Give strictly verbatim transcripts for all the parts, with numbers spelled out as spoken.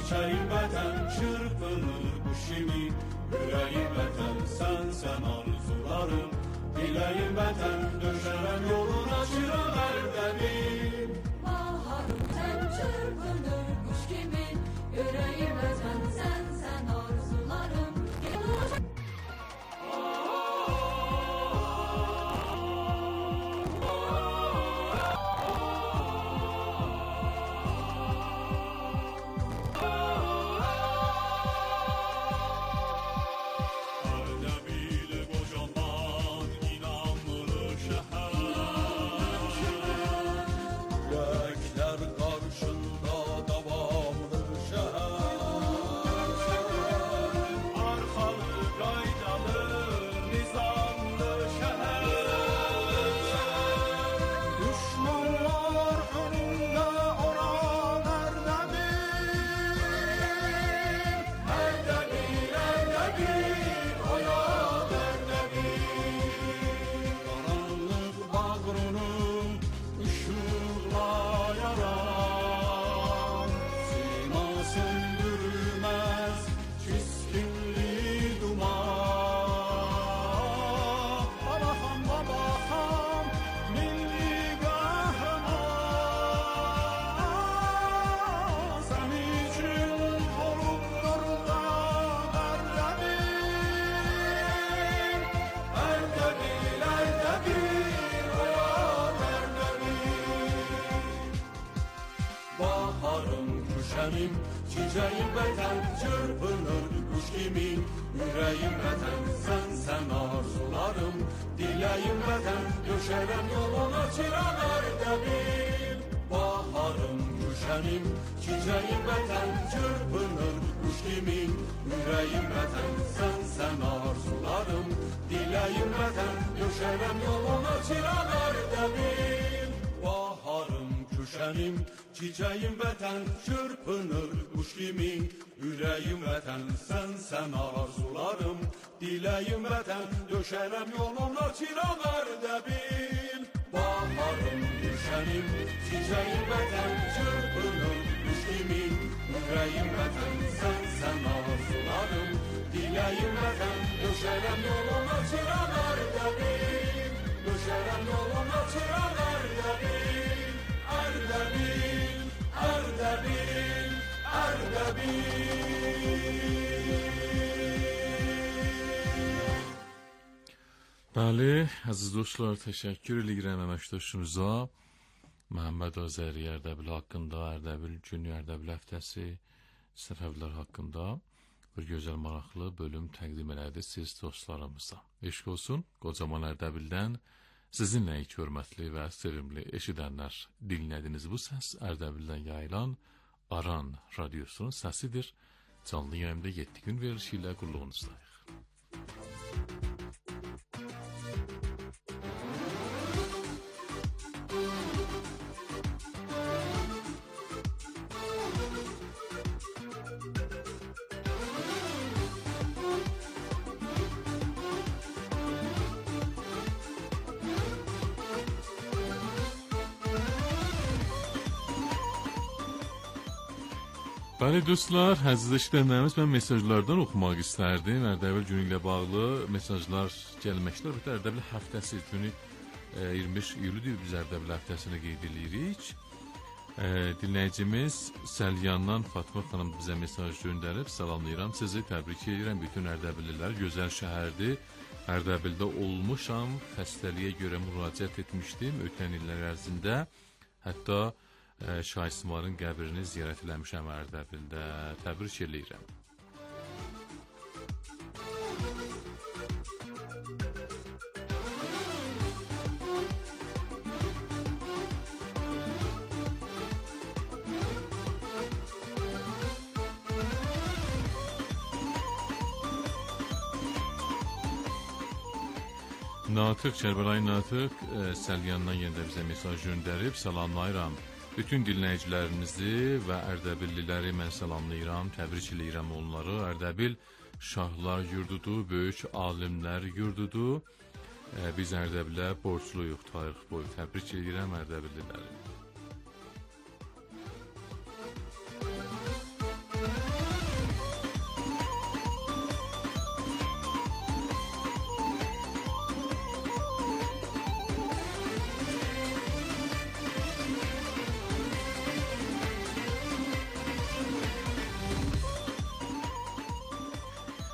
çiçeğim vətən çırpınır quş kimi, ürəyim vətən sənsən arzularım, diləyim vətən döşərəm yoluna çıram ərdəbim. Baharım sən çırpınır quş kimi, ürəyim vətən sənsən arzularım. Çiçeğim vətən çırpınır quş kimi, ürəyim vətən sənsən arzularım, diləyim vətən döşərəm yoluna çıram ərdəbim. Baharım gülşənim, çiçeğim vətən çırpınır quş kimi, ürəyim vətən sənsən arzularım, diləyim vətən döşərəm yoluna çıram ərdəbim. Baharım gülşənim, çiçeğim vətən çırpınır quş kimi, ürəyim vətən sənsən arzularım, diləyim vətən döşərəm yoluna çıram ərdəbim. Baharım gülşənim, çiçeğim vətən çırpınır quş kimi, ürəyim vətən sənsən arzularım, diləyim vətən döşərəm yoluna çıram ərdəbim. Döşərəm yoluna çıram ərdəbim, ərdəbim, ərdəbim, ərdəbim. Bəli, əziz dostlar, təşəkkür edirəm əməkdaşımıza Məhəmməd Azəri Ərdəbil haqqında, Ərdəbil günü, Ərdəbil həftəsi səfəvlər haqqında bir gözəl maraqlı bölüm təqdim elədi siz dostlarımıza. Eşq olsun, qocaman Ərdəbildən sizinlə ilk hörmətli və sevimli eşidənlər, dinlədiniz bu səs Ərdəbildən yayılan Aran radyosunun səsidir. Canlı yayımda yeddi gün verilişi ilə qulluğunuzdayıq. Bəli dostlar, əziz eşidənlərimiz, mən mesajlardan oxumaq istərdim. Ərdəbil günü ilə bağlı mesajlar gəlməklər. Bir də Ərdəbil həftəsi günü iyirmi beş iyuldur, biz Ərdəbil həftəsini qeyd edirik. Dinləyicimiz Səlyandan Fatma xanım bizə mesaj göndərib, salamlayıram sizi, təbrik edirəm bütün Ərdəbililər. Gözəl şəhərdir. Ərdəbildə olmuşam, xəstəliyə görə müraciət etmişdim ötən illər ərzində. Hətta Şah İsmayılın qəbrini ziyarət eləmişəm Ərdəbildə. Təbrik edirəm. Natiq, Kərbəlayı Natiq Səlyandan yenə də bizə mesaj göndərib, salamlayıram. Bütün dinləyicilərinizi və Ərdəbilliləri mən salamlayıram, təbrik edirəm onları. Ərdəbil şahlar yurdudur, böyük alimlər yurdudur. Biz Ərdəbilə borcluyuq tarix boyu. Təbrik edirəm Ərdəbilliləri.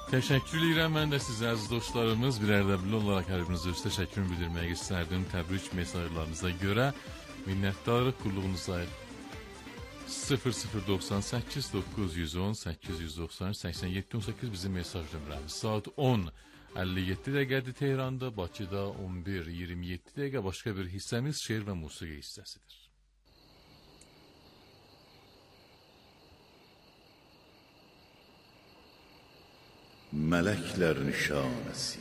Teşekkür edirəm mən də sizə əziz dostlarımız. Bir Ərdəbilli olaraq hər birinizə öz təşəkkürümü bildirmək istərdim. Təbrik mesajlarınıza görə minnətdarıq qulluğunuza. sıfır sıfır doxsan səkkiz doqquz yüz on səkkiz yüz doxsan səksən yeddi on səkkiz bizim mesaj nömrəmiz. Saat on əlli yeddi dəqiqədir Tehranda, Bakıda on bir iyirmi yeddi dəqiqə. Başqa bir hissəmiz şeir və musiqi hissəsidir. Mələklər nişanəsi.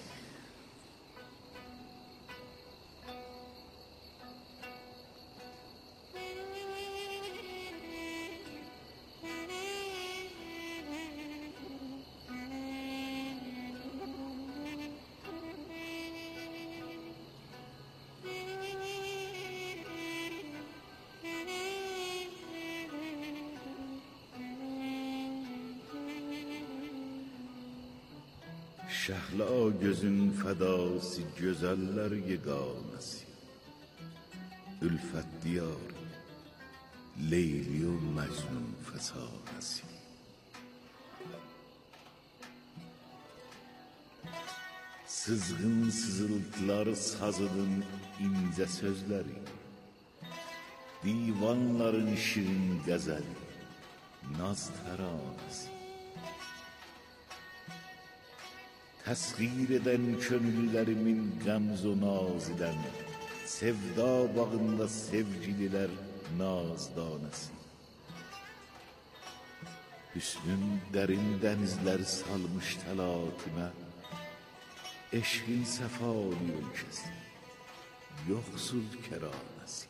Şəhla gözün fədası, gözəllər yeganəsi. Ülfət diyarı, Leyli o Məcnun fəsanəsi. Sızğın sızıltılar sazının incə sözləri, divanların şirin qəzəli, naz təranəsi. Təsğir edən könüllərimin qəmz o naz edən, sevda bağında sevgililər naz danəsi. Hüsnün dərin dənizlər salmış təlatimə, eşqin səfali ölkəsi, yoxsul kəranəsi.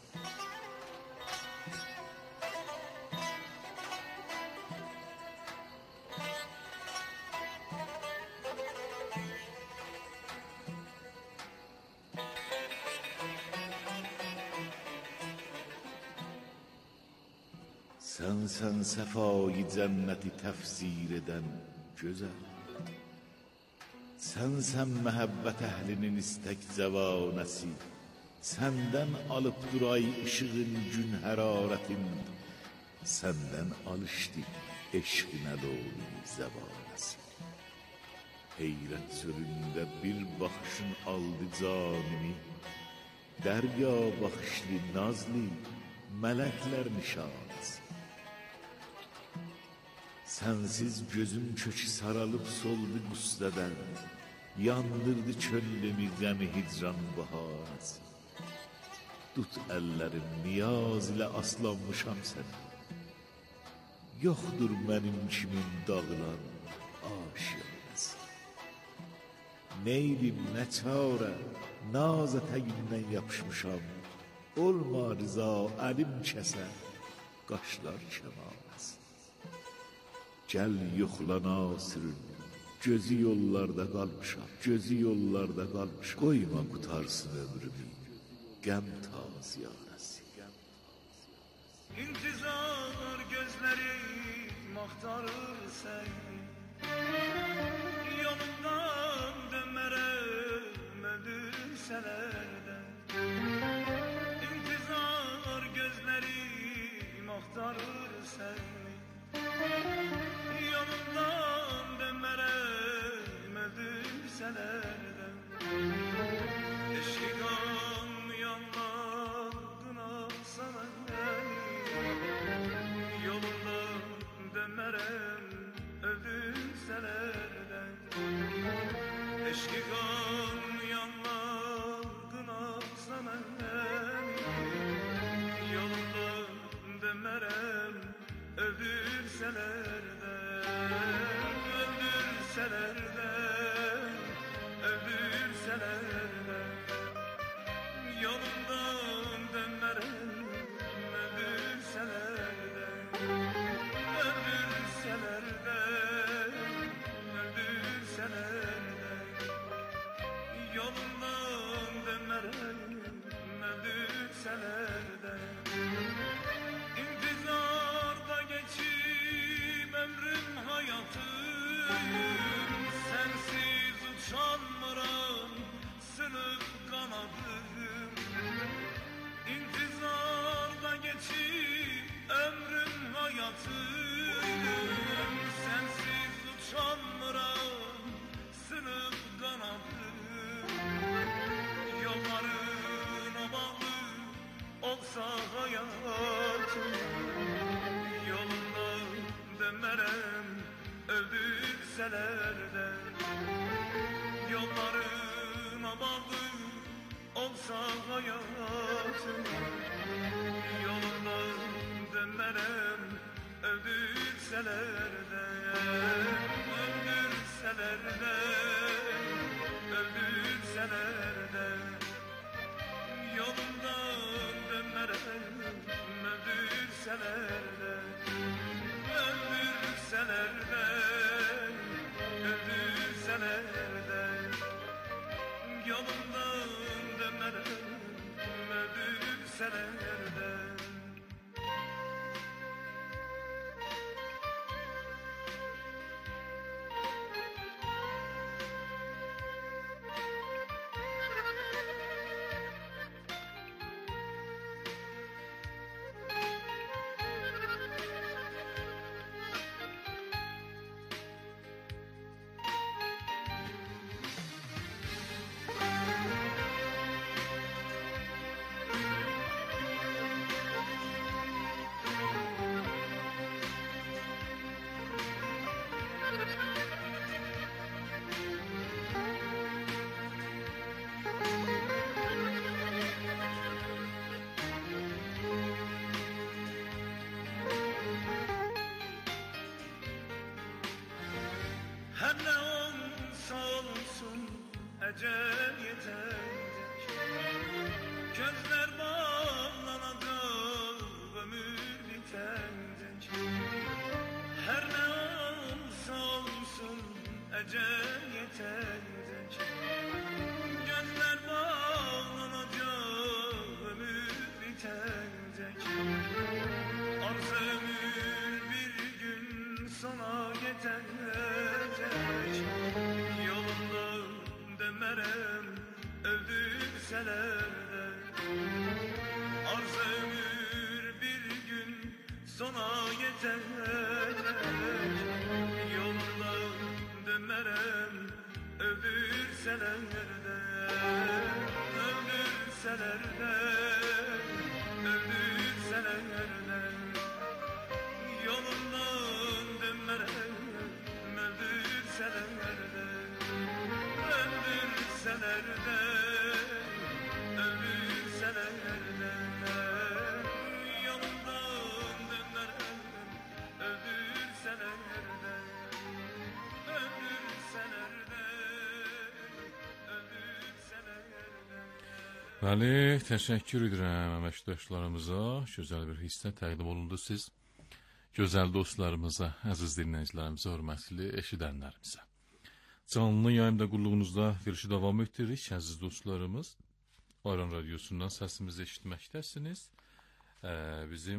Sən sən səfayı cənnəti təfsir edən gözəl. Sən sən məhəbbət əhlinin istək cəvanəsi. Səndən alıb duray işığın gün hərarətin. Səndən alışdı eşqin əlolu zəvanəsi. Heyrət çölündə bir baxışın aldı canimi. Dərya baxışlı nazlı mələklər nişanəsi. Sensiz gözüm kökü saralıb soldu qüssədən, yandırdı çöllümü qəmi hicran bahanəsi. Tut əllərim niyaz ilə aslanmışam sənə, yoxdur mənim kimin dağılan aşiyanəsi. Neylim nə çarə, naz ətəyindən yapışmışam, olma rıza əlim kəsə, qaşlar kəmanəsi. Gəl yoxla Nasırın, gözü yollarda qalmışam, gözü yollarda qalmışam. Qoyma qutarsın ömrümü, qəm taziyanəsi. İntizar gözlərim axtarır səni, yolundan dönmərəm öldürsələrdən. İntizar gözlərim axtarır səni, yolundan dönmərəm öldürsələrdən. Eşqi qan yanmadın alsan əlləri, yolundan dönmərəm öldürsələrdən. Eşqi qan yanmadın hayatım. Yolunda dönmerem öldürseler de. Yollarıma bağlı olsa hayatım. Yolunda dönmerem öldürseler de. Öldürseler de. Öldürseler de. Yolundan dönmerem öldürseler de. Öldürseler de. Öldürseler de. Yolundan dönmerem öldürseler de. Her ne olsa olsun ecel yetecek. Gözler bağlanacak, ömür bitecek. Her ne olsa olsun ecel yetecek. Gözler bağlanacak, ömür bitecek. Arz ömür bir gün sona yetecek. Yolundan dönmerem öldürseler de. Arz ömür bir gün sona yetecek. Yolundan dönmerem öldürseler de. Öldürseler de. Öldürseler de. Yolundan dönmerem öldürseler de. Öldürseler de. Öldürseler de. Yolundan dönmerem öldürseler de. Öldürseler de. Öldürseler de. Bəli, təşəkkür edirəm əməkdaşlarımıza. Gözəl bir hisslə təqdim olundu siz. Gözəl dostlarımıza, əziz dinləyicilərimizə, hörmətli eşidənlərimizə. Canlı yayımda qulluğunuzda verişi davam etdiririk, əziz dostlarımız. Ayran Radyosu'ndan səsimizi eşitməkdəsiniz. Ee, bizim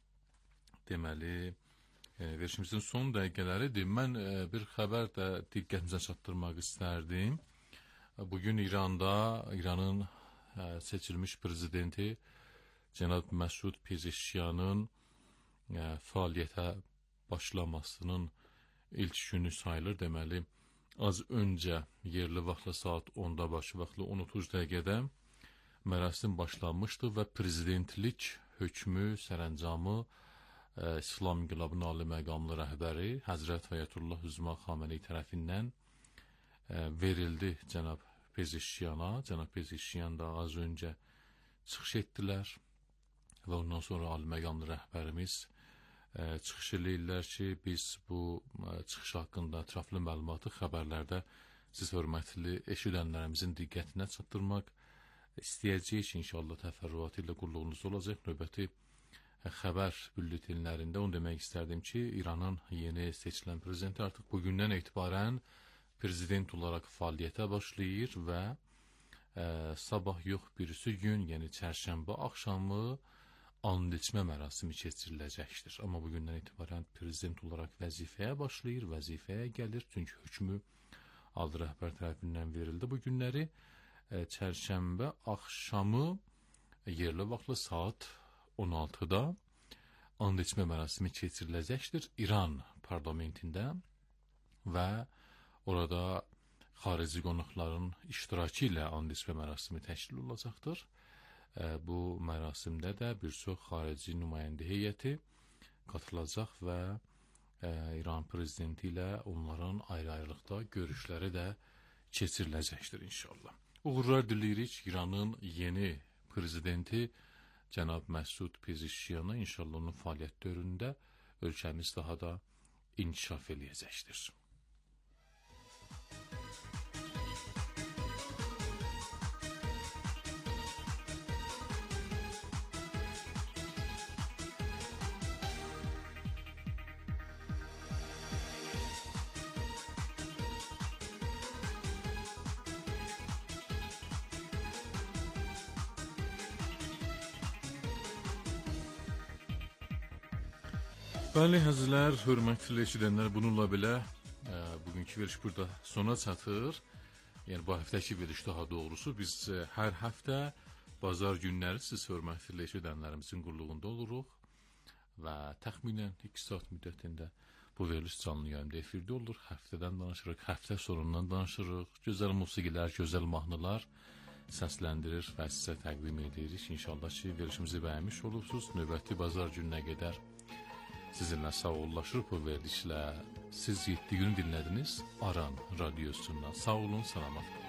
deməli e, verişimizin son dəqiqələridir. Mən e, bir xəbər də diqqətinizə çatdırmaq istərdim. Bugün İranda, İranın e, seçilmiş prezidenti Cənab Məsud Pezeşkiyanın e, fəaliyyətə başlamasının ilk günü sayılır. Deməli, az öncə yerli vaxtla saat onda başı vaxtla on otuz dəqiqədə mərasim başlanmışdı və prezidentlik hökmü, sərəncamı e, İslam İnqilabının ali məqamlı rəhbəri Həzrət Ayətullah Üzma Xameneyi tərəfindən e, verildi cənab Pezeşkiyana. Cənab Pezeşkiyan da az öncə çıxış etdilər və ondan sonra ali məqamlı rəhbərimiz e, çıxış eləyirlər ki, biz bu e, çıxış haqqında ətraflı məlumatı xəbərlərdə siz hörmətli eşidənlərimizin diqqətinə çatdırmaq istəyəcəyik. İnşallah təfərrüatı ilə qulluğunuz olacaq. Növbəti e, xəbər bülletinlərində onu demək istərdim ki, İranın yeni seçilən prezidenti artıq bugündən etibarən prezident olaraq fəaliyyətə başlayır və e, sabah yox birisi gün, yəni çərşənbə axşamı and içmə mərasimi keçiriləcəkdir. Amma bugündən etibarən prezident olaraq vəzifəyə başlayır, vəzifəyə gəlir. Çünki hökmü ali rəhbər tərəfindən verildi bu günləri. E, çərşənbə axşamı yerli vaxtla saat on altıda and içmə mərasimi keçiriləcəkdir İran parlamentində və orada xarici qonaqların iştirakı ilə and içmə mərasimi təşkil olacaqdır. bu mərasimdə də bir çox xarici nümayəndə heyəti qatılacaq və e, İran prezidenti ilə onların ayrı-ayrılıqda görüşləri də keçiriləcəkdir inşallah. Uğurlar diləyirik İranın yeni prezidenti cənab Məsud Pezeshkiana. İnşallah onun fəaliyyət dövründə ölkəmiz daha da inkişaf eləyəcəkdir. Bəli, həzrlər, hörmətli eşidənlər, bununla belə e, bugünkü veriş burada sona çatır. Yəni bu həftəki veriş daha doğrusu biz e, hər həftə bazar günləri siz hörmətli eşidənlərimizin qulluğunda oluruq və təxminən iki saat müddətində bu veriliş canlı yayımda efirdə olur. Həftədən danışırıq, həftə sonundan danışırıq. Gözəl musiqilər, gözəl mahnılar səsləndirir və sizə təqdim edirik. İnşallah ki, verişimizi bəyənmiş olursunuz. Növbəti bazar gününə qədər sizinlə sağollaşır bu verilişlə. Siz yeddi gün dinlədiniz Aran radiosundan. Sağ olun, salamat olun.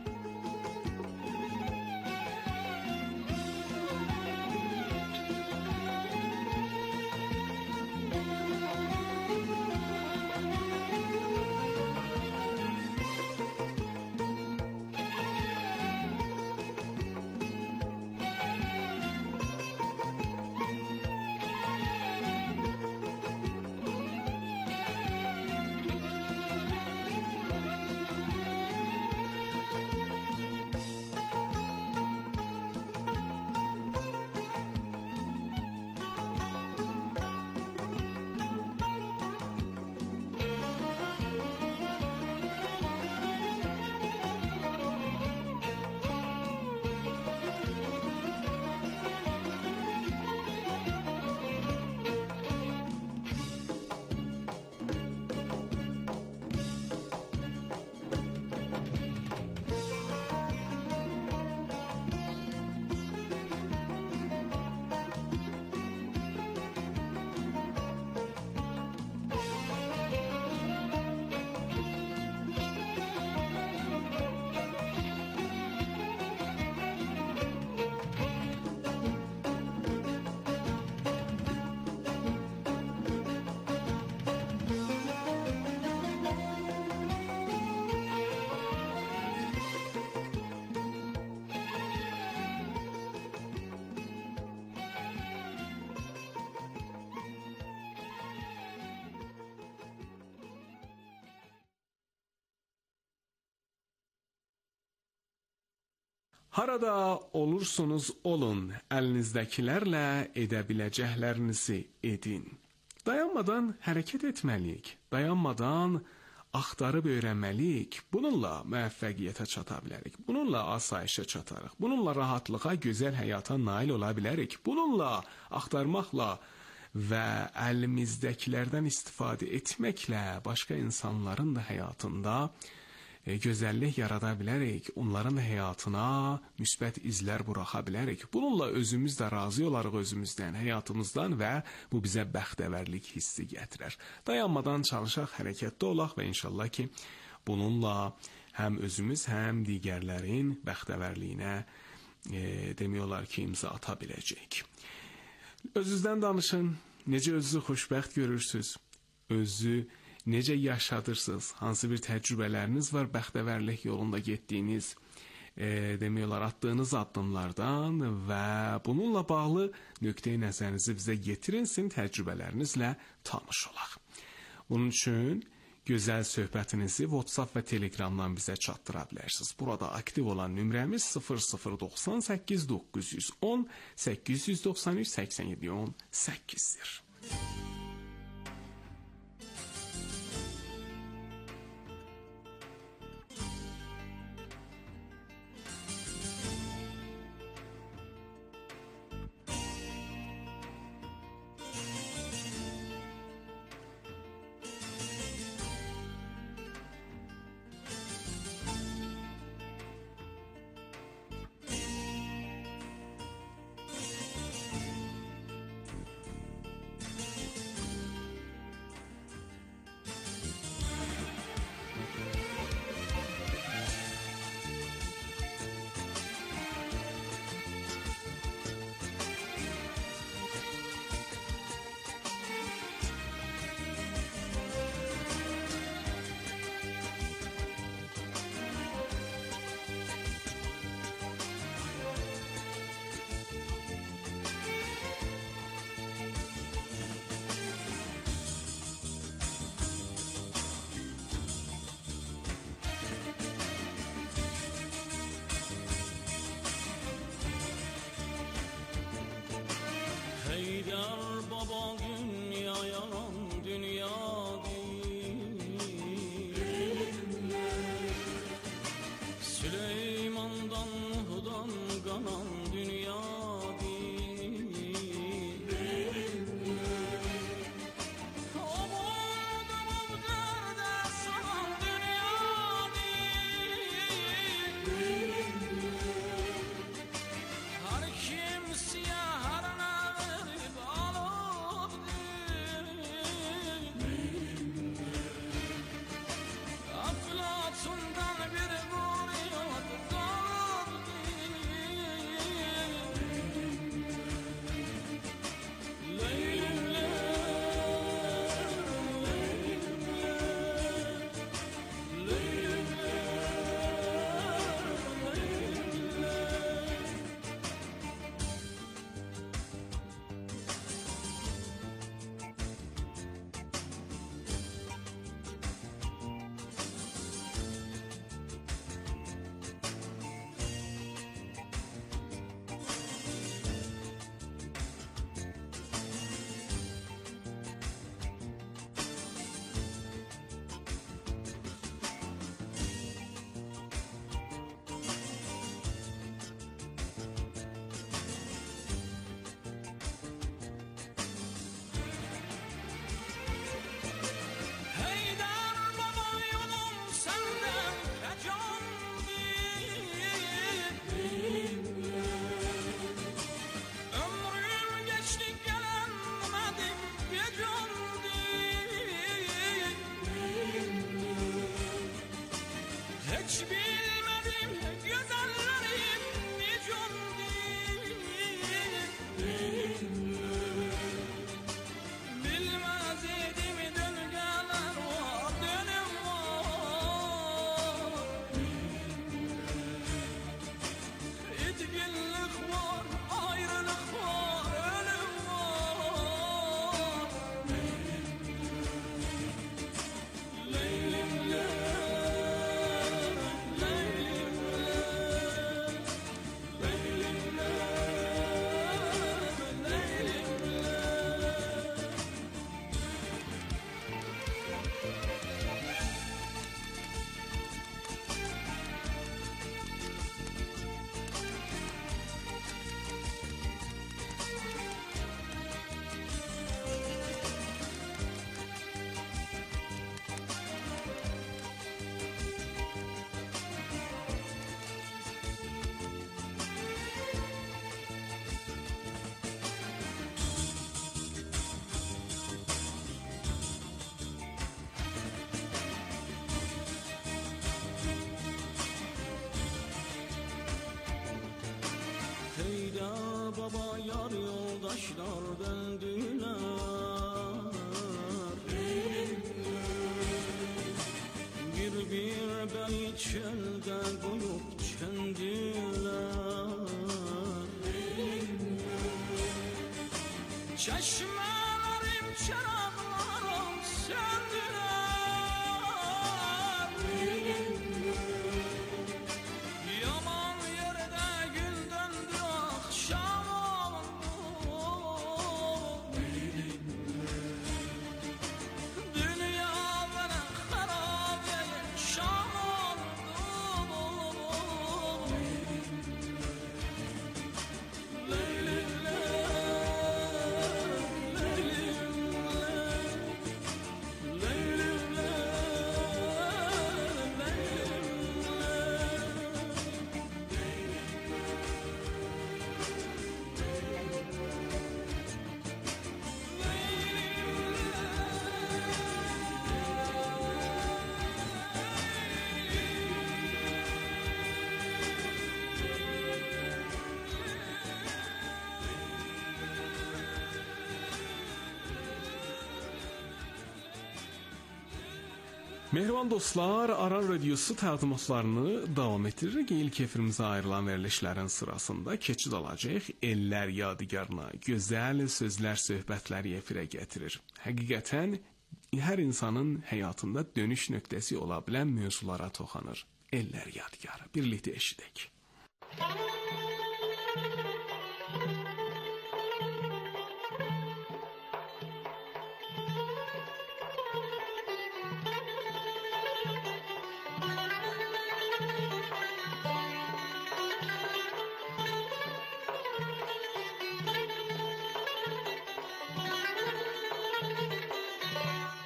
Harada olursunuz olun, əlinizdəkilərlə edə biləcəklərinizi edin. Dayanmadan hərəkət etməliyik, dayanmadan axtarıb öyrənməliyik. Bununla müvəffəqiyyətə çata bilərik, bununla asayişə çatarıq, bununla rahatlığa, gözəl həyata nail ola bilərik. Bununla axtarmaqla və əlimizdəkilərdən istifadə etməklə başqa insanların da həyatında E, gözəllik yarada bilərik, onların həyatına müsbət izlər buraxa bilərik. Bununla özümüz də razı olarıq özümüzdən, həyatımızdan və bu bizə bəxtəvərlik hissi gətirər. Dayanmadan çalışaq, hərəkətdə olaq və inşallah ki, bununla həm özümüz, həm digərlərin bəxtəvərliyinə e, demək olar ki, imza ata biləcəyik. Özünüzdən danışın, necə özünüzü xoşbəxt görürsünüz, özü necə yaşadırsınız, hansı bir təcrübələriniz var bəxtəvərlik yolunda getdiyiniz, e, demək olar, atdığınız addımlardan və bununla bağlı nöqteyi nəzərinizi bizə getirin, sizin təcrübələrinizlə tanış olaq. Bunun üçün gözəl söhbətinizi WhatsApp və Telegramdan bizə çatdıra bilərsiniz. Burada aktiv olan nömrəmiz sıfır sıfır doxsan səkkiz doqquz yüz on səkkiz yüz doxsan üç səksən yeddi on səkkizdir. Heydar baba dünya yalan dünya değil. Süleyman'dan Nuh'dan kanan dünya değil. Aman aman derde sanan dünya değil. Her kimseye harına verip alıp değil. Aflatun'dan bir buriyat kalıp değil. Leylim Heydar baba yolum senden fecan değil. Ömrüm geçti gelemedim gecem değil. Hiç bilmedim güzellerim nicem değil. Bilmez idim döngeler var dönüm var. İtginlik var ayrılık var ölüm var. Leylim le, leylim le, leylim le, leylim le. Heydar baba yar yoldaşlar döndüler. Bir bir beni çölde koyup çöndüler. Çeşmelerim çırağlarım söndüler. Yaman yerde gül döndü akşam oldu. Dünya bana harabe şam oldu. Leylim le, leylim le, leylim le, Mehriban dostlar, Aran Radiosu təqdimatlarını davam etdiririk. İlk efirimizə ayrılan verilişlərin sırasında keçid alacaq. Ellər yadigarına gözəl sözlər, söhbətləri efirə gətirir. Həqiqətən hər insanın həyatında dönüş nöqtəsi ola bilən mövzulara toxanır. Ellər yadigarı. Birlikdə eşidək. Müzik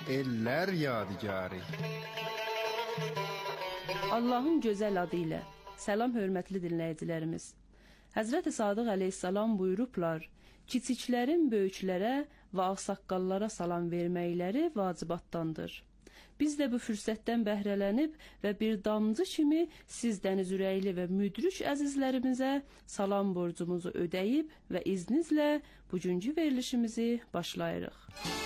ellər yadigarı. Allahın gözəl adı ilə. Salam hörmətli dinləyicilərimiz. Həzrəti Sadıq əleyhissalam buyurublar, kiçiklərin böyüklərə və ağsaqqallara salam verməkləri vacibatdandır. Biz də bu fürsətdən bəhrələnib və bir damcı kimi siz dəniz ürəkli və müdrik əzizlərimizə salam borcumuzu ödəyib və izninizlə bugünkü verilişimizi başlayırıq.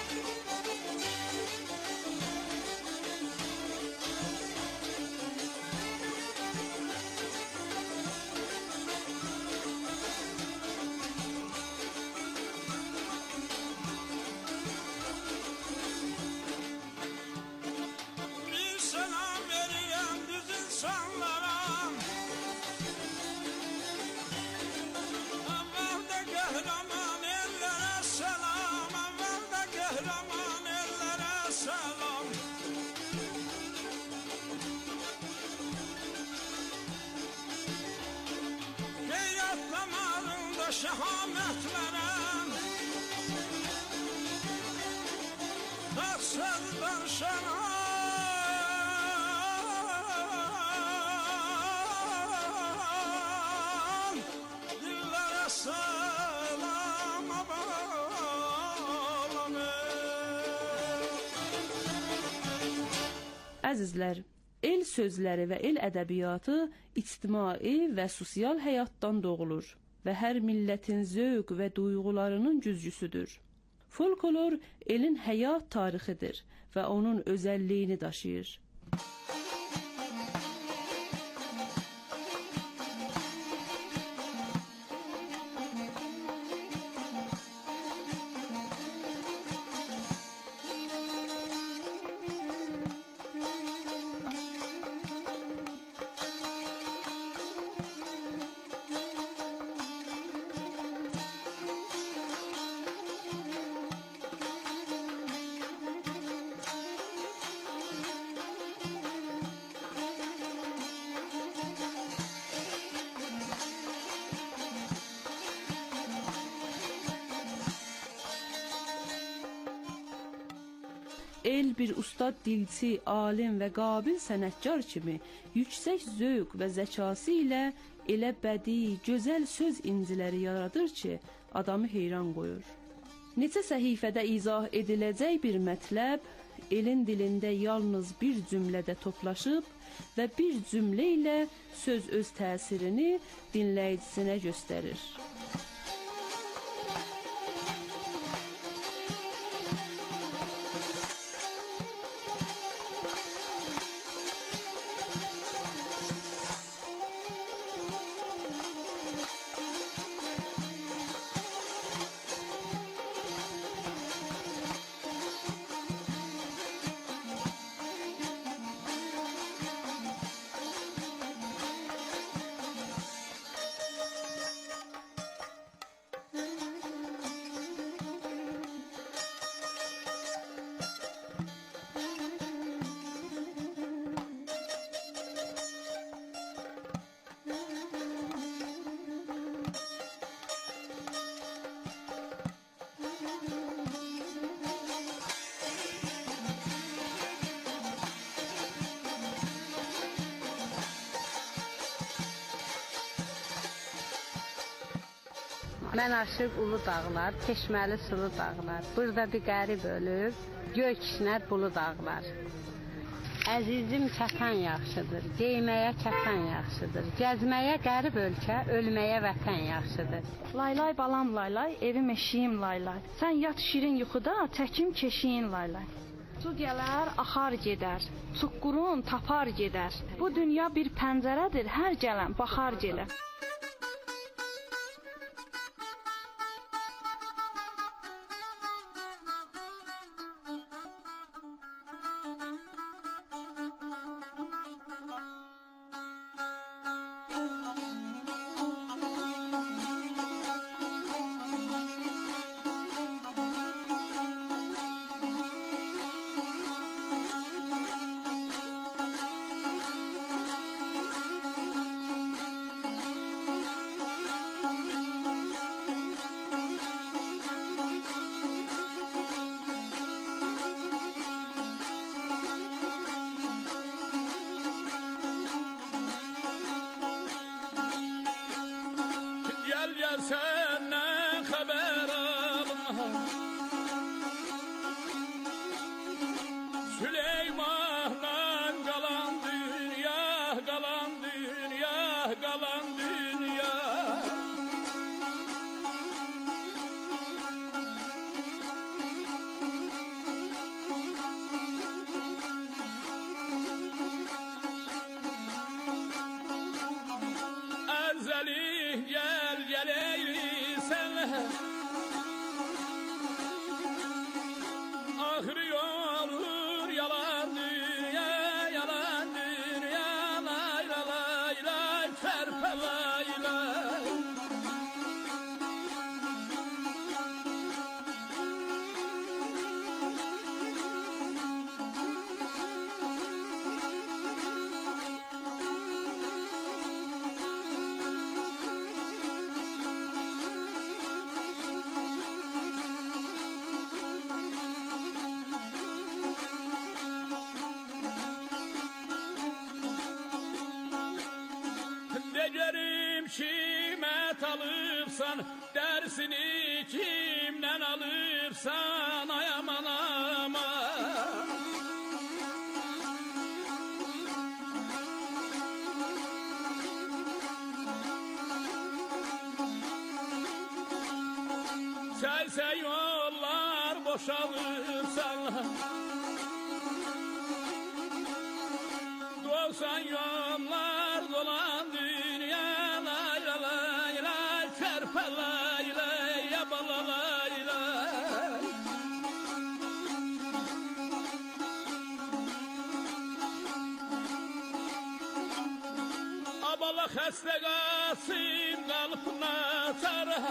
Şahametlerem Taksızdan şanan Dillere selam bağlanır. Əzizlər, el sözləri və el ədəbiyyatı ictimai və sosial həyatdan doğulur və hər millətin zövq və duyğularının güzgüsüdür. Folklor elin həyat tarixidir və onun özəlliyini daşıyır. El bir ustad dilçi, alim və qabil sənətkar kimi yüksək zövq və zəkası ilə elə bədii, gözəl söz inciləri yaradır ki, adamı heyran qoyur. Neçə səhifədə izah ediləcək bir mətləb, elin dilində yalnız bir cümlədə toplaşıb və bir cümlə ilə söz öz təsirini dinləyicisinə göstərir. Mən aşıq ulu dağlar, keçməli sulu dağlar. Burada bir qərib ölüb, göy kişnər bulu dağlar. Əzizim çatan yaxşıdır, geyməyə kətan yaxşıdır. Gəzməyə qərib ölkə, ölməyə vətən yaxşıdır. Laylay balam laylay, evim eşiyim laylay. Sən yat şirin yuxuda, təkim keşiyin laylay. Su gələr, axar gedər, çuqqurun tapar gedər. Bu dünya bir pəncərədir, hər gələn baxar gelər. oxuyarsan, dərsini kimdən alırsan, ay aman aman. Səysə yollar boşalırsan, dolsan yollar dolan dünya, lay lay lay, çərpə lay lay, yabala lay lay. Abala xəstə qalsın, qalbına çara,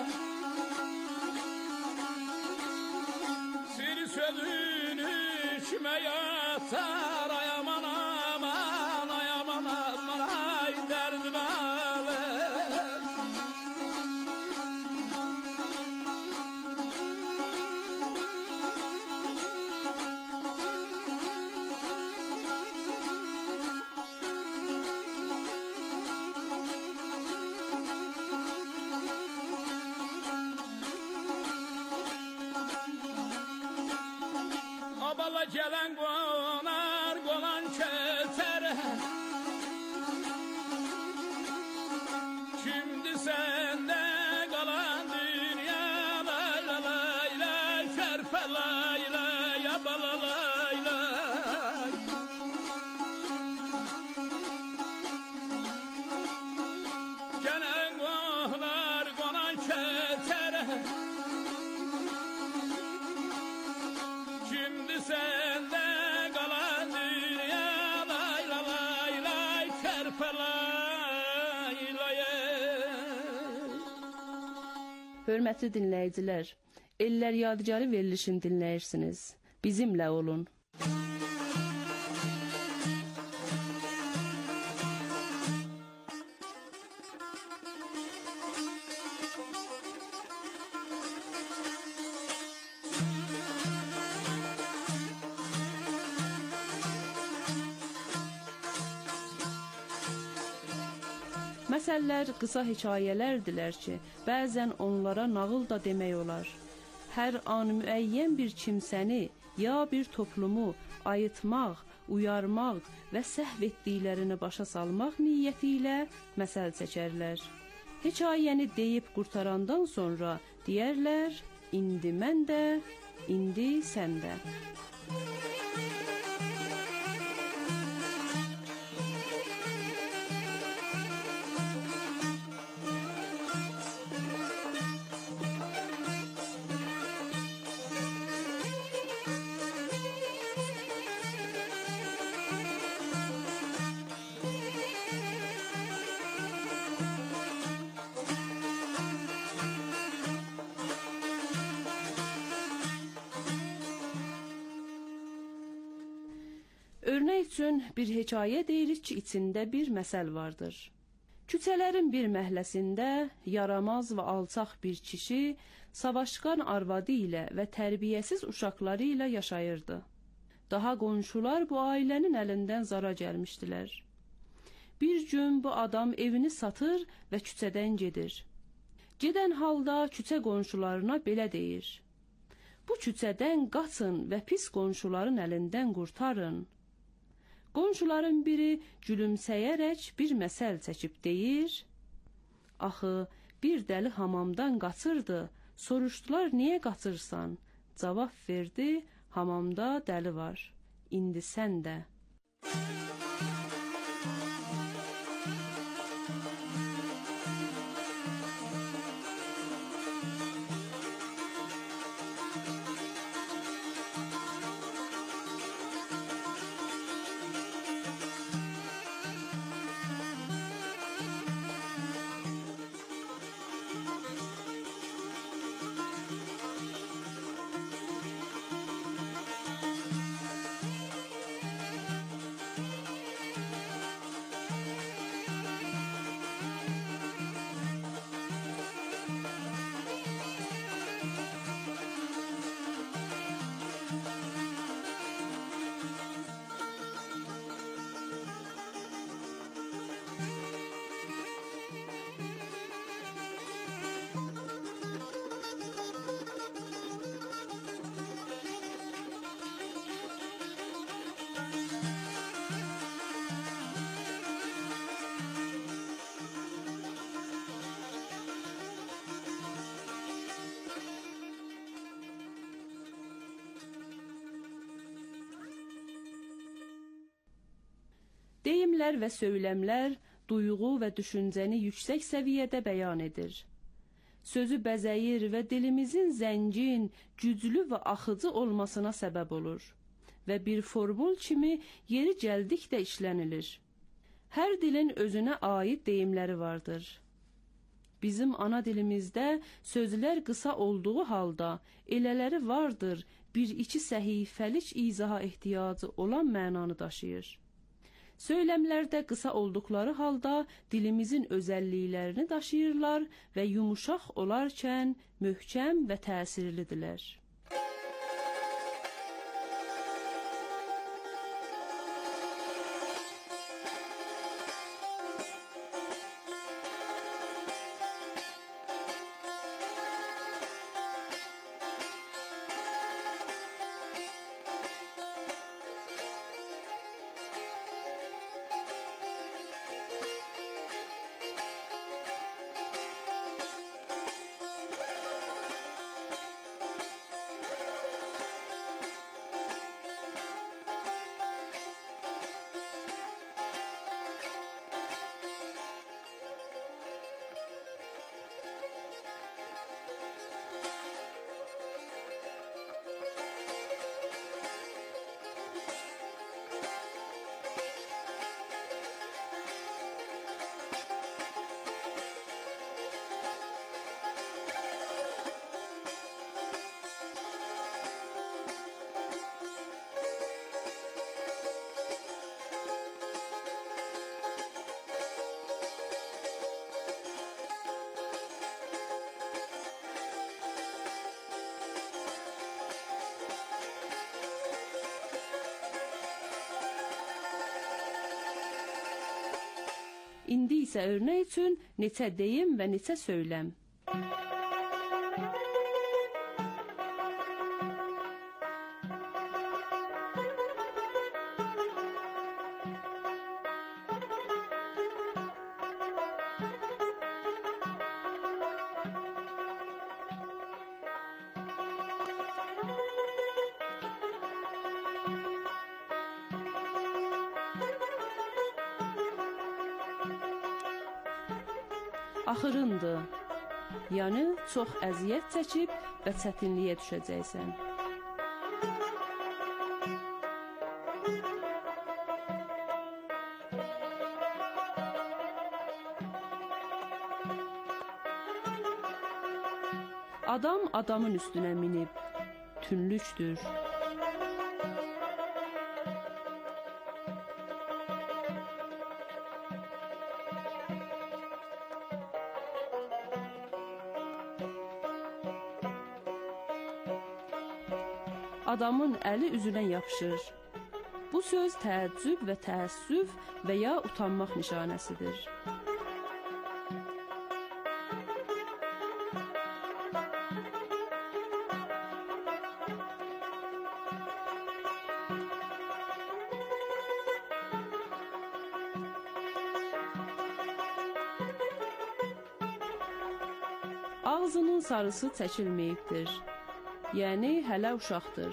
sözünü kime yatar, ay aman aman, ay aman aman, ay derdim alem. Abala gelen konar, konan keser. Şimdi sende kalan dünya, lay lay lay, çerpe lay lay, abala lay lay. Gelen konar, konan keser. Sende kalan dünya, lay lay lay, çerpe lay lay. Hörmətli dinləyicilər, Ellər Yadigarı verilişini dinləyirsiniz. Bizimlə olun. Məsəllər qısa hekayələrdirlər ki, bəzən onlara nağıl da demək olar. Hər an müəyyən bir kimsəni ya bir toplumu ayıtmaq, uyarmaq və səhv etdiklərini başa salmaq niyyəti ilə məsəl çəkərlər. Hekayəni deyib qurtarandan sonra deyərlər, indi mən də, indi sən də. Örnek üçün bir hekayə deyirik ki, içində bir məsəl vardır. Küçələrin bir məhəlləsində yaramaz və alçaq bir kişi savaşqan arvadı ilə və tərbiyəsiz uşaqları ilə yaşayırdı. Daha qonşular bu ailənin əlindən zara gəlmişdilər. Bir gün bu adam evini satır və küçədən gedir. Gedən halda küçə qonşularına belə deyir: Bu küçədən qaçın və pis qonşuların əlindən qurtarın. Qonşuların biri gülümsəyərək bir məsəl çəkib deyir: Axı, bir dəli hamamdan qaçırdı, soruşdular niyə qaçırsan? Cavab verdi: Hamamda dəli var, indi sən də. Poemlər və söyləmlər duyğu və düşüncəni yüksək səviyyədə bəyan edir. Sözü bəzəyir və dilimizin zəngin, güclü və axıcı olmasına səbəb olur və bir formul kimi yeri gəldikdə işlənilir. Hər dilin özünə aid deyimləri vardır. Bizim ana dilimizdə sözlər qısa olduğu halda elələri vardır, bir-iki səhifəlik izaha ehtiyacı olan mənanı daşıyır. Söyləmlərdə qısa olduqları halda dilimizin özəlliklərini daşıyırlar və yumuşaq olarkən möhkəm və təsirlidirlər. İndi isə örnək üçün neçə deyim və neçə söyləm. Axırındır, yəni çox əziyyət çəkib və çətinliyə düşəcəksən. Adam adamın üstünə minib, tünlükdür. Adamın əli üzünə yapışır. Bu söz təəccüb və təəssüf və ya utanmaq nişanəsidir. Ağzının sarısı çəkilməyibdir. Yəni hələ uşaqdır.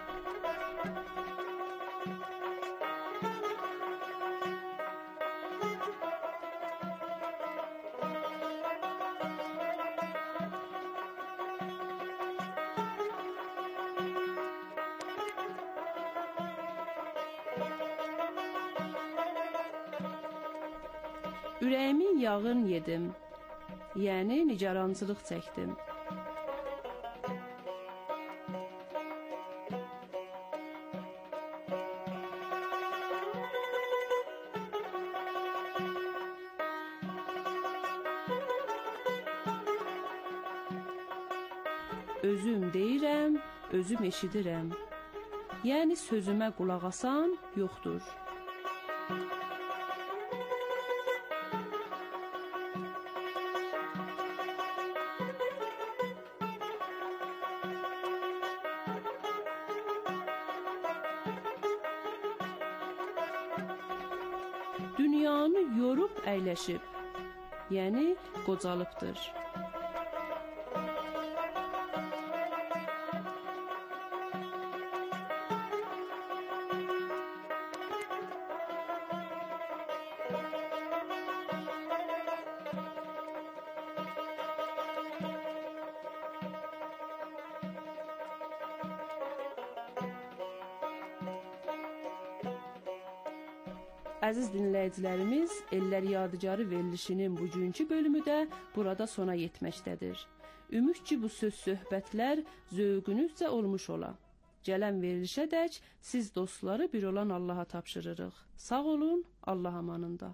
Ürəyimin yağın yedim. Yəni nigarançılıq çəkdim. Özüm deyirəm, özüm eşidirəm. Yəni sözümə qulaq asan yoxdur. Dünyanı yorub əyləşib, yəni qocalıbdır. Əziz dinləyicilərimiz, Ellər Yadigarı verilişinin bugünkü bölümü də burada sona yetməkdədir. Ümid ki, bu söz söhbətlər zövqünüzcə olmuş ola. Gələn verilişədək siz dostları bir olan Allaha tapşırırıq. Sağ olun, Allah amanında.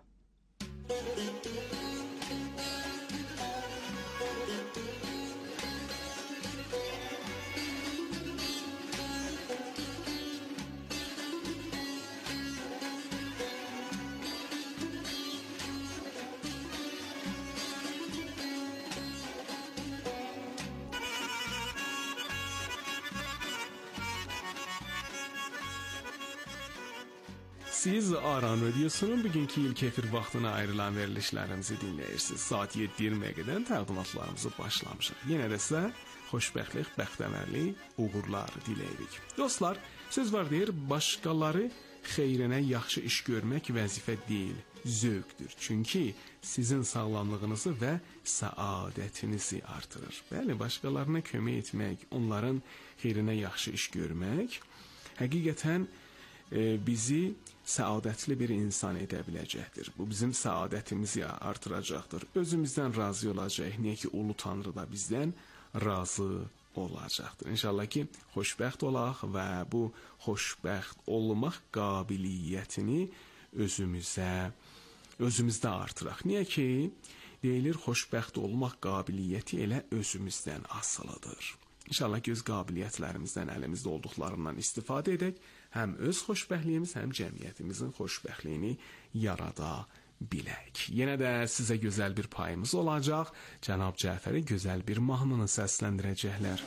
Siz Aran Radiosu'nun bugünkü ilk efir vaxtına ayrılan verilişlərimizi dinləyirsiniz. Saat yeddi iyirmi dəqiqədən təqdimatlarımızı başlamışıq. Yenə də sizə xoşbəxtlik, bəxtəvərlik, uğurlar diləyirik. Dostlar, söz var deyir, başqaları xeyrinə yaxşı iş görmək vəzifə deyil, zövqdür. Çünki sizin sağlamlığınızı və səadətinizi artırır. Bəli, başqalarına kömək etmək, onların xeyrinə yaxşı iş görmək həqiqətən e, bizi səadətli bir insan edə biləcəkdir. Bu bizim səadətimizi artıracaqdır. Özümüzdən razı olacaq. Niyə ki, Ulu Tanrı da bizdən razı olacaqdır. İnşallah ki, xoşbəxt olaq və bu xoşbəxt olmaq qabiliyyətini özümüzə, özümüzdə artıraq. Niyə ki, deyilir, xoşbəxt olmaq qabiliyyəti elə özümüzdən asılıdır. İnşallah ki, öz qabiliyyətlərimizdən əlimizdə olduqlarından istifadə edək. Həm öz xoşbəxtliyimiz, həm cəmiyyətimizin xoşbəxtliyini yarada bilək. Yenə də sizə gözəl bir payımız olacaq. Cənab Cəfəri gözəl bir mahnını səsləndirəcəklər.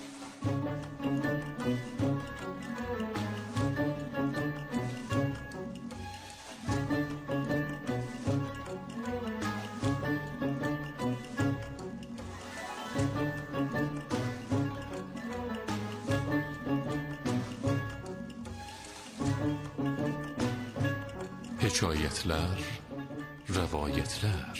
Hekayətlər, rəvayətlər.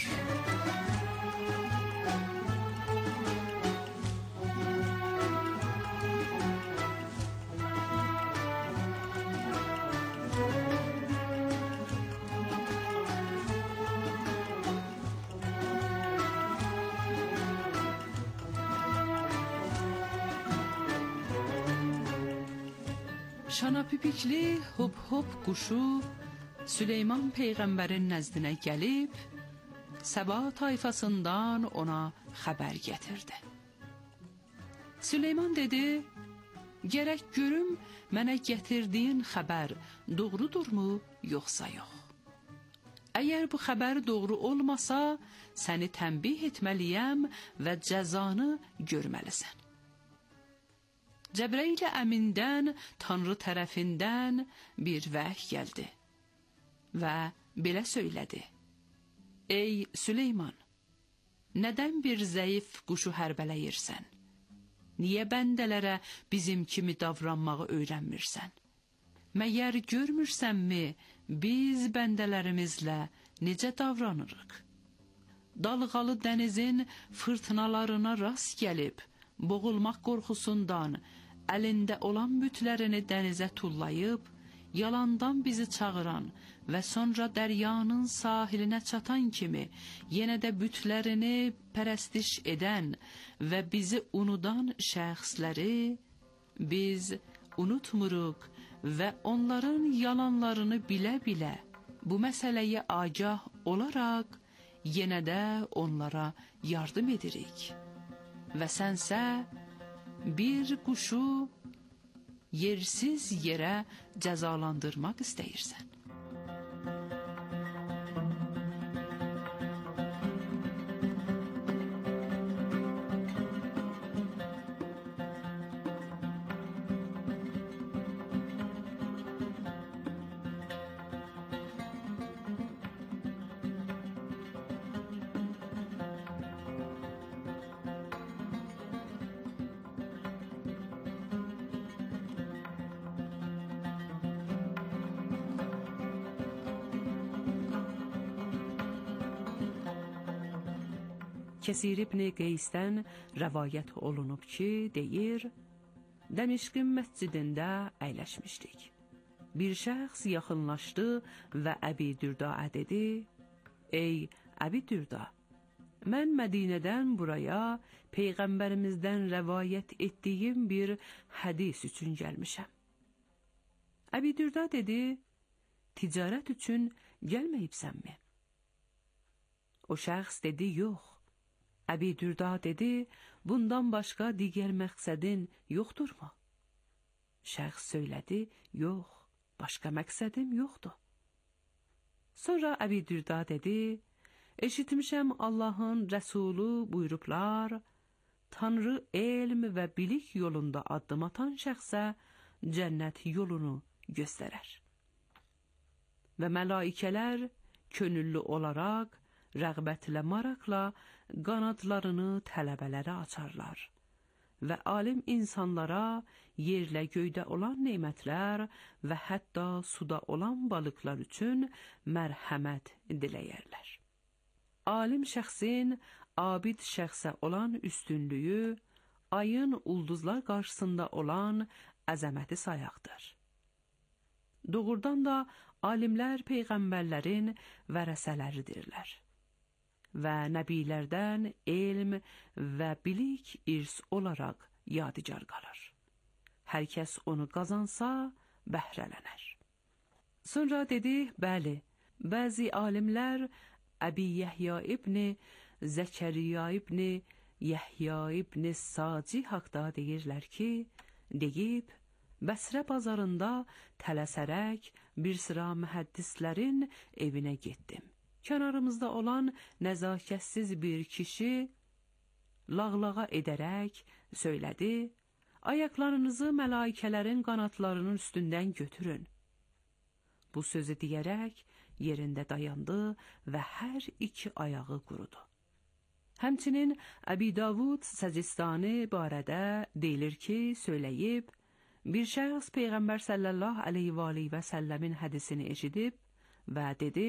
Şanapipikli hop hop quşu Süleyman Peyğəmbərin nəzdinə gəlib, Səba tayfasından ona xəbər gətirdi. Süleyman dedi, gərək görüm mənə gətirdiyin xəbər doğrudurmu, yoxsa yox. Əgər bu xəbər doğru olmasa, səni tənbih etməliyəm və cəzanı görməlisən. Cəbrəil əmindən, Tanrı tərəfindən bir vəhy gəldi və belə söylədi. Ey Süleyman, nədən bir zəif quşu hərbələyirsən? Niyə bəndələrə bizim kimi davranmağı öyrənmirsən? Məyər görmürsənmi, biz bəndələrimizlə necə davranırıq? Dalğalı dənizin fırtınalarına rast gəlib, boğulmaq qorxusundan, əlində olan bütlərini dənizə tullayıb, yalandan bizi çağıran və sonra dəryanın sahilinə çatan kimi yenə də bütlərini pərəstiş edən və bizi unudan şəxsləri biz unutmuruq və onların yalanlarını bilə-bilə bu məsələyə agah olaraq yenə də onlara yardım edirik. Və sənsə bir quşu yersiz yerə cəzalandırmaq istəyirsən. Kəsir İbn Qeysdən rəvayət olunub ki, deyir, Dəmişqin məscidində əyləşmişdik. bir şəxs yaxınlaşdı və Əbi Dürdaya dedi: "Ey Əbi Dürda, mən Mədinədən buraya Peyğəmbərimizdən rəvayət etdiyim bir hədis üçün gəlmişəm." Əbi Dürda dedi: "Ticarət üçün gəlməyibsənmi?" O şəxs dedi: "Yox." Əbi Dürda dedi: "Bundan başqa digər məqsədin yoxdurmu?" Şəxs söylədi: "Yox, başqa məqsədim yoxdur." Sonra Əbi Dürda dedi: "Eşitmişəm Allahın Rəsulu buyurublar, Tanrı elm və bilik yolunda addım atan şəxsə cənnət yolunu göstərər. Və mələikələr könüllü olaraq, rəğbətlə, maraqla qanadlarını tələbələrə açarlar və alim insanlara yerlə göydə olan nemətlər və hətta suda olan balıqlar üçün mərhəmət diləyərlər. Alim şəxsin abid şəxsə olan üstünlüyü, ayın ulduzlar qarşısında olan əzəməti sayaqdır. Doğrudan da alimlər peyğəmbərlərin vərəsələridirlər və nəbilərdən elm və bilik irs olaraq yadigar qalır. Hər kəs onu qazansa, bəhrələnər. Sonra dedi: "Bəli, bəzi alimlər Əbi Yəhya ibni Zəkəriya ibni Yəhya ibni Saci haqda deyirlər ki, deyib, Bəsrə bazarında tələsərək bir sıra mühəddislərin evinə getdim. Kənarımızda olan nəzakətsiz bir kişi lağlağa edərək söylədi: ayaqlarınızı mələikələrin qanatlarının üstündən götürün. Bu sözü deyərək yerində dayandı və hər iki ayağı qurudu. Həmçinin Əbi Davud Səcistani barədə deyilir ki, söyləyib, bir şəxs Peyğəmbər sallallahu aleyhi və aleyhi və səlləmin hədisini eşidib və dedi: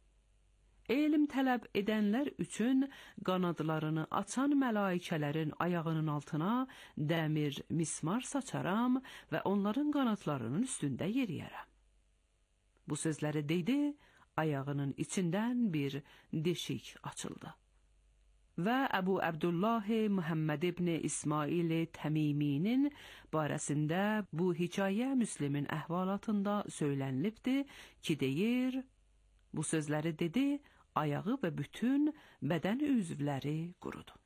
elm tələb edənlər üçün qanadlarını açan mələikələrin ayağının altına dəmir mismar saçaram və onların qanadlarının üstündə yeriyərəm. Bu sözləri dedi, ayağının içindən bir deşik açıldı. Və Əbu Əbdullah Muhammed ibn İsmail Təmiminin barəsində bu hikayə Müslimin əhvalatında söylənilibdir ki, deyir, bu sözləri dedi, ayağı və bütün bədən üzvləri qurudu.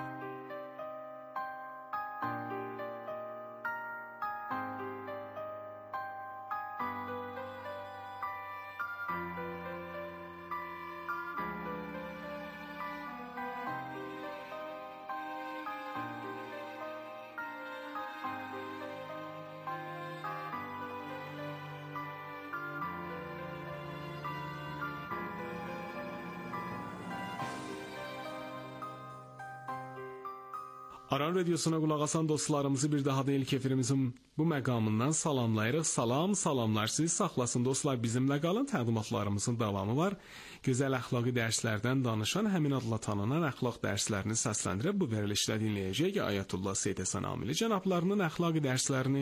Aran Radiosuna qulaq asan dostlarımızı bir daha da ilk efirimizin bu məqamından salamlayırıq. Salam, salamlar sizi saxlasın dostlar, bizimlə qalın. Təqdimatlarımızın davamı var. Gözəl əxlaqi dərslərdən danışan, həmin adla tanınan əxlaq dərslərini səsləndirib bu verilişdə dinləyəcək Ayətullah Seyid Həsən Amili cənablarının əxlaqi dərslərini.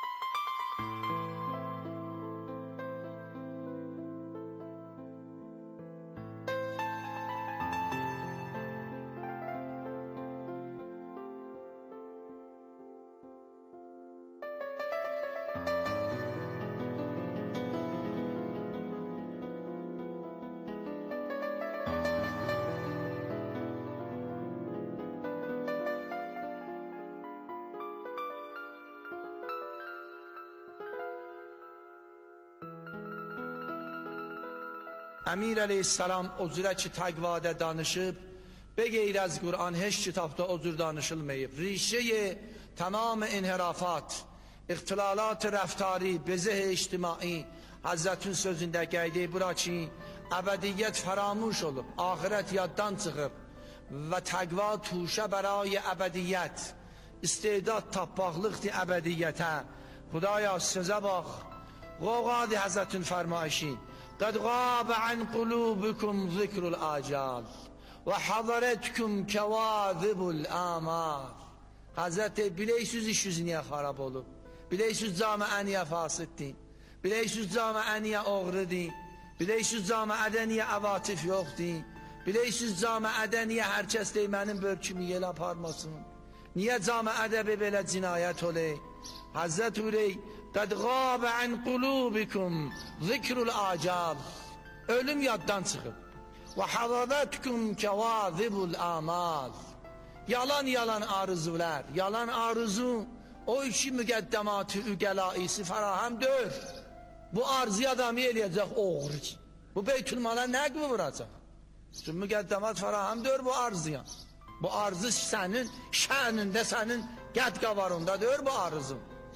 Əmir əleyhissalam o cürə ki təqvadə danışıb, be qeyr az Qur'an heç kitabda o cür danışılmayıb. Rişeyi tamam inhirafat, ixtilalat rəftari, bezeh ictimai, Həzrətin sözündə qeydi bura ki, əbədiyyət faramuş olub, ahirət yaddan çıxıb və təqva tuşə bəray əbədiyyət, istedad tapmaqlıqdır əbədiyyətə. Xudaya sözə bax, qoğadı Həzrətin fərmayişi, قد غاب عن قلوبكم ذكر الآجال وحضرتكم كواذب الآمال. Hazreti bileysiz iş yüzü niye xarab olub? Bileysiz camiə niye fasitdir? Bilirsiniz camiə niyə oğrudur? Bilirsiniz camiədə niyə avatif yoxdur? Bilirsiniz camiədə niyə hər kəs deyir mənim börkümü yel aparmasın? Niyə camiədə belə cinayət olur? Hazret Ürey قد غاب عن قلوبكم ذكر الآجال. Ölüm yaddan çıxıb. Və hadadatkum kevazibul amal. Yalan yalan arzular, yalan arzu o iki müqəddematı üqəlaisi fərahəm dör. Bu arzuya adamı eləyəcək oğru ki. Bu beytülmala nəqbi vuracaq. Çünki müqəddemat fərahəm dör bu arzuya. Bu arzu sənin şənində, sənin qəd qavarında dör bu arzu.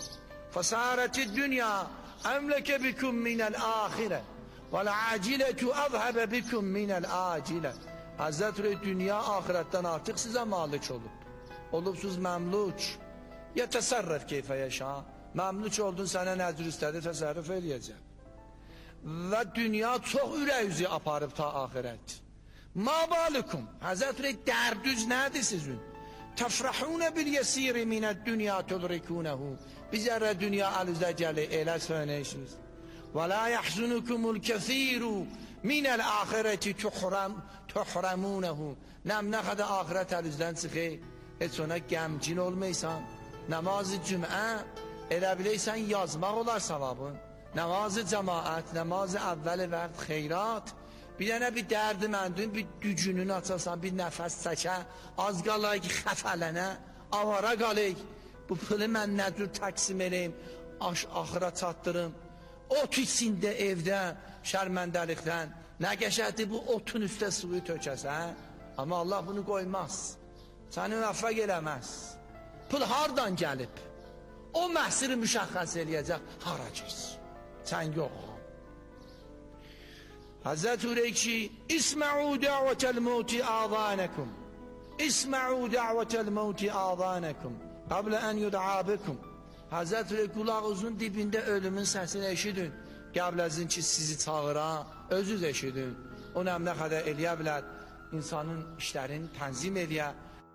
Fəsarəti dünya əmləkə bikum minəl axirə və l'acilətu əzhəbə bikum minəl acilə. Həzrət Rey dünya ahirətdən artıq sizə malik olub. Olubsuz məmluç. Ya təsərrəf keyfə yaşa. Məmluç oldun, sənə nəzir istədi, təsərrüf eləyəcək. Və dünya çox ürək-üzü aparıb ta ahirət. Ma balıkum. Həzrət Rey dərdüz nədir sizin? Təfrəhunə bil yəsiri minəd dünya tudrikunəhu. Bizərə dünya əlinizə gəlir, elə söyləyişiniz. Və la yəhzunukumul kəsiru minəl axirəti tuhrəmunəhu. Nəm nə qədər axirət əlinizdən çıxır, heç ona qəmcin olmaysan. Namazı cümə elə biləysən yazmaq olar savabın. Namazı cəmaət, namazı əvvəli vəqt xeyrat. Bir dənə bir dərdi məndun, bir dücünün açasan, bir nəfəs çəkə, az qalaq xəfələnə, avara qalaq. Bu pılı mən nədir təqsim eləyim, axıra çatdırım. Ot içində evdə, şərməndəlikdən, nə qəşədir bu otun üstə suyu tökəsən, amma Allah bunu qoymaz, səni müvəffəq eləməz. Pul hardan gəlib? O məhsiri müşəxəs eləyəcək, hara giz? Sən yox. Həzrət Ürey ki, İsmə'u dəvətəl mevti azanəkum. İsmə'u dəvətəl mevti azanəkum. Qablə ən yud'abikum. Həzrət Ürey qulağınızın dibində ölümün səsini eşidin. Qəbləzin ki, sizi çağıra, özünüz eşidin. O nə qədər eləyə bilər, insanın işlərini tənzim eləyə.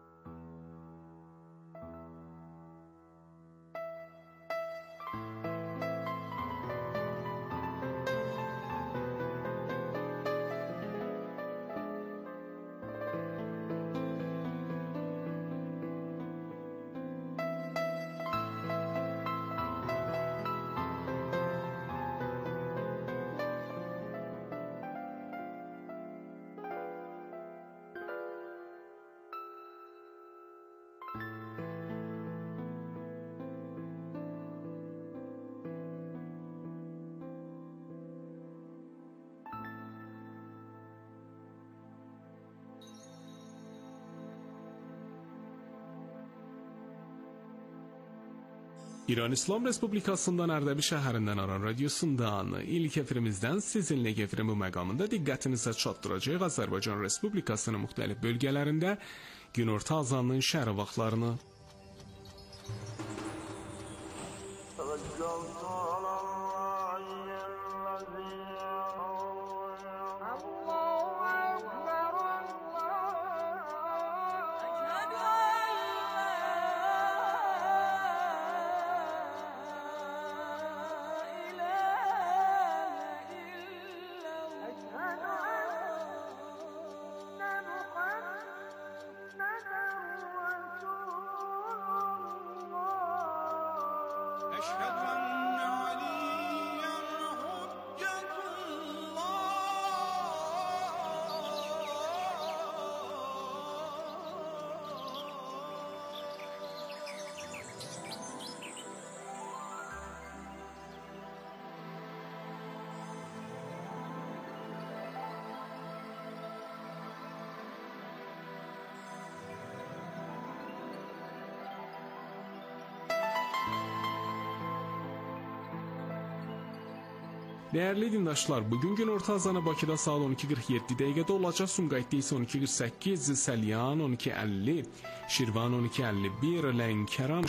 İran İslam Respublikasından Ərdəbil şəhərindən Aran radiosundan ilk efirimizdən sizinlə efirimin məqamında diqqətinizə çatdıracaq Azərbaycan Respublikasının müxtəlif bölgələrində günorta azanının şəhər vaxtlarını. Değerli dindaşlar, bugün günorta azanı Bakıda saat on iki qırx yeddi dəqiqədə olacaq. Sumqayıtda isə on iki qırx səkkiz, Səlyan on iki əlli, Şirvan on iki əlli bir, Lənkəran,